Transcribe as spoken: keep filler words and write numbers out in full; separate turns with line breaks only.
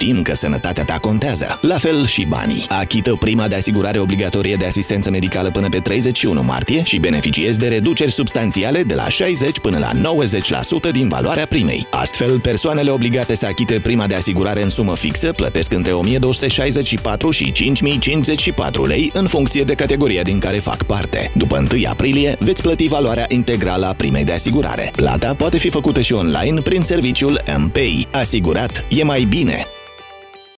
Știm că sănătatea ta contează, la fel și banii. Achită prima de asigurare obligatorie de asistență medicală până pe treizeci și unu martie și beneficiezi de reduceri substanțiale de la șaizeci până la nouăzeci la sută din valoarea primei. Astfel, persoanele obligate să achite prima de asigurare în sumă fixă plătesc între o mie două sute șaizeci și patru și cinci mii cincizeci și patru lei în funcție de categoria din care fac parte. După întâi aprilie, veți plăti valoarea integrală a primei de asigurare. Plata poate fi făcută și online prin serviciul M P I. Asigurat e mai bine!